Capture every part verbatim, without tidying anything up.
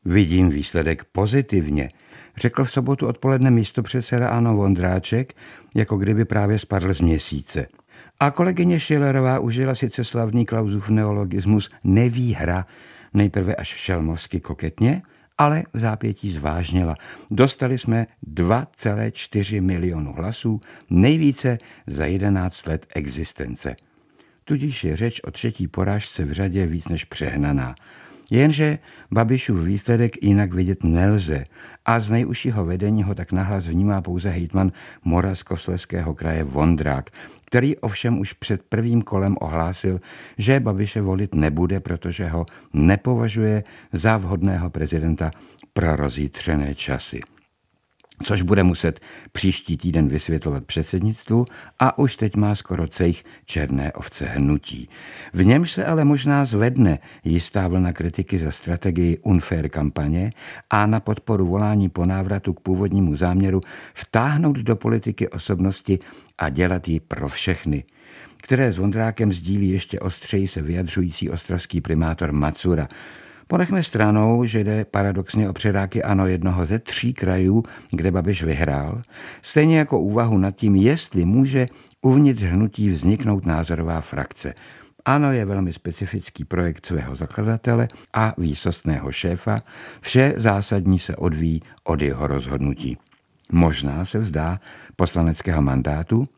Vidím výsledek pozitivně, řekl v sobotu odpoledne místopředseda ANO Vondráček, jako kdyby právě spadl z měsíce. A kolegyně Schillerová užila sice slavný Klausův neologismus nevýhra, nejprve až šelmovsky koketně, ale v zápětí zvážnila. Dostali jsme dva celé čtyři milionu hlasů, nejvíce za jedenáct let existence. Tudíž je řeč o třetí porážce v řadě víc než přehnaná. Jenže Babišův výsledek jinak vidět nelze a z nejužšího vedení ho tak nahlas vnímá pouze hejtman Moravskoslezského kraje Vondrák, který ovšem už před prvním kolem ohlásil, že Babiše volit nebude, protože ho nepovažuje za vhodného prezidenta pro rozjitřené časy. Což bude muset příští týden vysvětlovat předsednictvu a už teď má skoro cejch černé ovce hnutí. V němž se ale možná zvedne jistá vlna kritiky za strategii unfair kampaně a na podporu volání po návratu k původnímu záměru vtáhnout do politiky osobnosti a dělat ji pro všechny, které s Vondrákem sdílí ještě ostřeji se vyjadřující ostravský primátor Macura. Ponechme stranou, že jde paradoxně o předáky ANO jednoho ze tří krajů, kde Babiš vyhrál, stejně jako úvahu nad tím, jestli může uvnitř hnutí vzniknout názorová frakce. ANO je velmi specifický projekt svého zakladatele a výsostného šéfa, vše zásadní se odvíjí od jeho rozhodnutí. Možná se vzdá poslaneckého mandátu,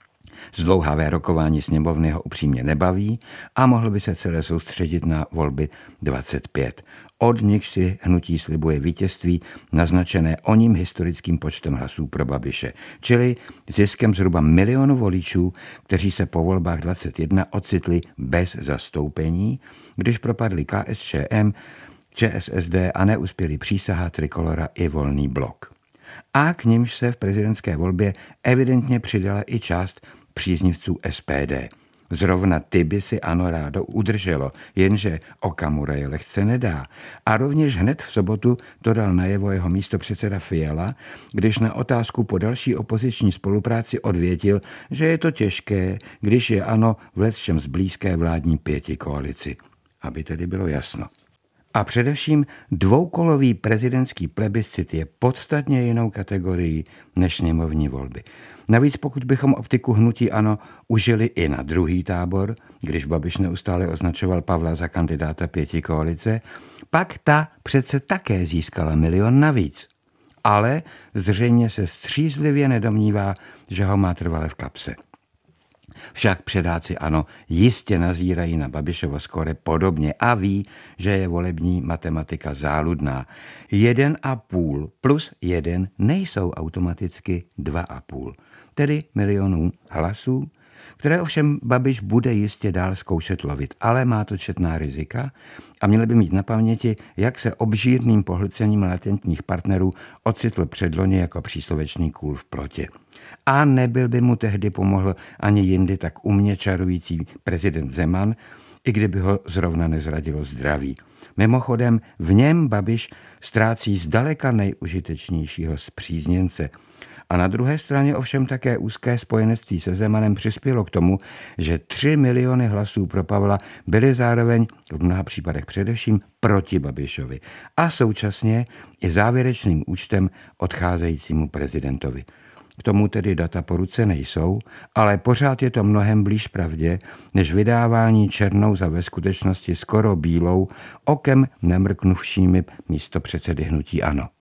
zdlouhavé rokování sněmovny ho upřímně nebaví a mohl by se celé soustředit na volby dvacet pět. Od nich si hnutí slibuje vítězství naznačené oním historickým počtem hlasů pro Babiše, čili ziskem zhruba milionu voličů, kteří se po volbách dvacet jedna ocitli bez zastoupení, když propadli K S Č M, Č S S D a neuspěli Přísaha, Trikolora i Volný blok. A k nimž se v prezidentské volbě evidentně přidala i část příznivců S P D. Zrovna ty by si ANO rádo udrželo, jenže Okamura je lehce nedá. A rovněž hned v sobotu to dal najevo jeho místopředseda Fiala, když na otázku po další opoziční spolupráci odvětil, že je to těžké, když je ANO v lecčem z blízké vládní pětikoalici. Aby tedy bylo jasno. A především dvoukolový prezidentský plebiscit je podstatně jinou kategorií než sněmovní volby. Navíc pokud bychom optiku hnutí ANO užili i na druhý tábor, když Babiš neustále označoval Pavla za kandidáta pětikoalice, pak ta přece také získala milion navíc. Ale zřejmě se střízlivě nedomnívá, že ho má trvale v kapse. Však předáci ANO jistě nazírají na Babišovo skóre podobně a ví, že je volební matematika záludná. Jeden a půl plus jeden nejsou automaticky dva a půl, tedy milionů hlasů, které ovšem Babiš bude jistě dál zkoušet lovit, ale má to četná rizika a měl by mít na paměti, jak se obžírným pohlcením latentních partnerů ocitl předloni jako příslovečný kůl v plotě. A nebyl by mu tehdy pomohl ani jindy tak umně čarující prezident Zeman, i kdyby ho zrovna nezradilo zdraví. Mimochodem, v něm Babiš ztrácí zdaleka nejužitečnějšího spřízněnce. A na druhé straně ovšem také úzké spojenectví se Zemanem přispělo k tomu, že tři miliony hlasů pro Pavla byly zároveň v mnoha případech především proti Babišovi a současně i závěrečným účtem odcházejícímu prezidentovi. K tomu tedy data po ruce nejsou, ale pořád je to mnohem blíž pravdě, než vydávání černou za ve skutečnosti skoro bílou, okem nemrknuvšími místopředsedy hnutí ANO.